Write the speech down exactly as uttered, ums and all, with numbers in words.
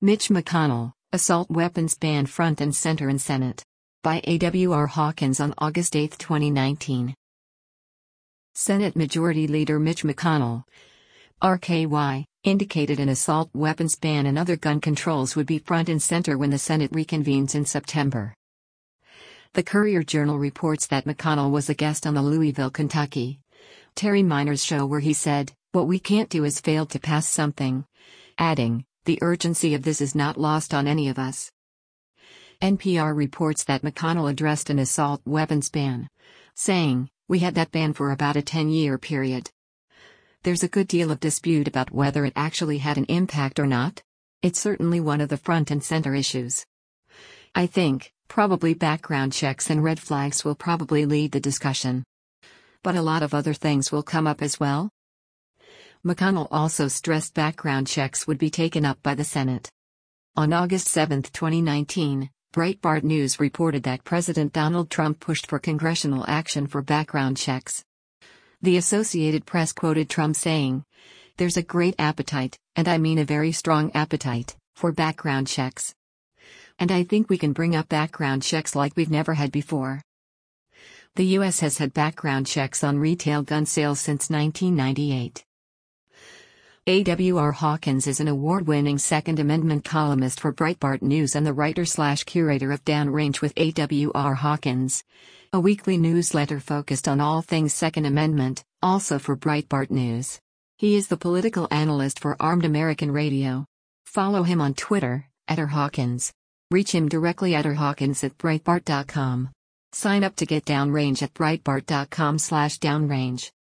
Mitch McConnell, Assault Weapons Ban Front and Center in Senate. By A W R Hawkins on August eighth, twenty nineteen. Senate Majority Leader Mitch McConnell, R K Y, indicated an assault weapons ban and other gun controls would be front and center when the Senate reconvenes in September. The Courier-Journal reports that McConnell was a guest on the Louisville, Kentucky, Terry Minor's show where he said, "What we can't do is fail to pass something," adding, "The urgency of this is not lost on any of us." N P R reports that McConnell addressed an assault weapons ban, saying, "We had that ban for about a ten-year period. There's a good deal of dispute about whether it actually had an impact or not. It's certainly one of the front and center issues. I think, probably background checks and red flags will probably lead the discussion. But a lot of other things will come up as well." McConnell also stressed background checks would be taken up by the Senate. On August seventh, twenty nineteen, Breitbart News reported that President Donald Trump pushed for congressional action for background checks. The Associated Press quoted Trump saying, "There's a great appetite, and I mean a very strong appetite, for background checks. And I think we can bring up background checks like we've never had before." The U S has had background checks on retail gun sales since nineteen ninety-eight. A W R Hawkins is an award-winning Second Amendment columnist for Breitbart News and the writer-slash-curator of Downrange with A W R Hawkins, a weekly newsletter focused on all things Second Amendment, also for Breitbart News. He is the political analyst for Armed American Radio. Follow him on Twitter, at r hawkins. Reach him directly at r hawkins at breitbart dot com. Sign up to get Downrange at breitbart dot com slash downrange.